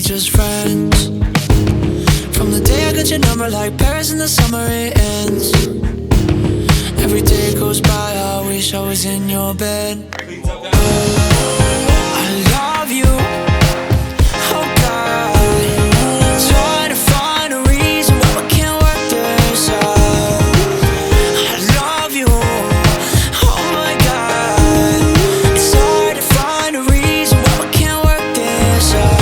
just friends. From the day I got your number, like Paris in the summer, it ends. Every day goes by, I wish I was in your bed. I love you, oh God. Trying to find a reason why we can't work this out. I love you, oh my God. It's hard to find a reason why we can't work this out.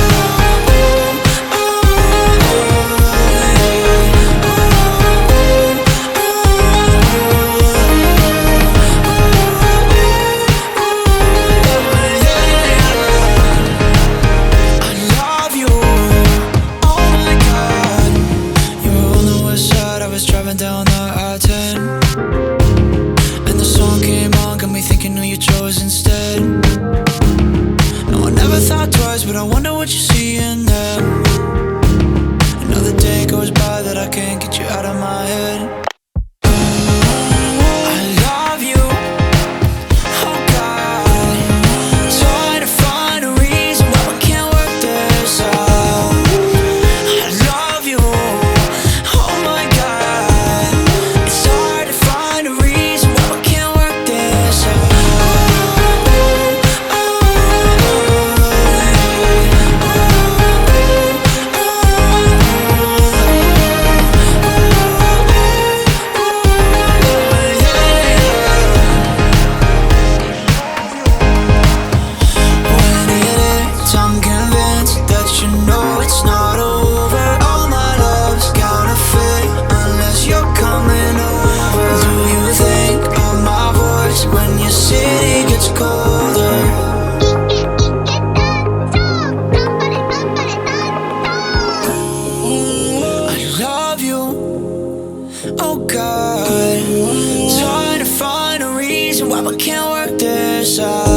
Driving down the I-10, and the song came on, got me thinking who you chose instead. No, I never thought twice, but I wonder what you see in them. Another day goes by that I can't get you out of my head. I love you, oh God. Trying to find a reason why we can't work this out. I love you, oh my God. It's hard to find a reason why we can't work this out. When it ends, I'm convinced that you know it's not over. All my love's counterfeit unless you're coming over. Do you think of my voice when your city gets colder? I love you, oh God. Trying to find a reason why we can't work this out.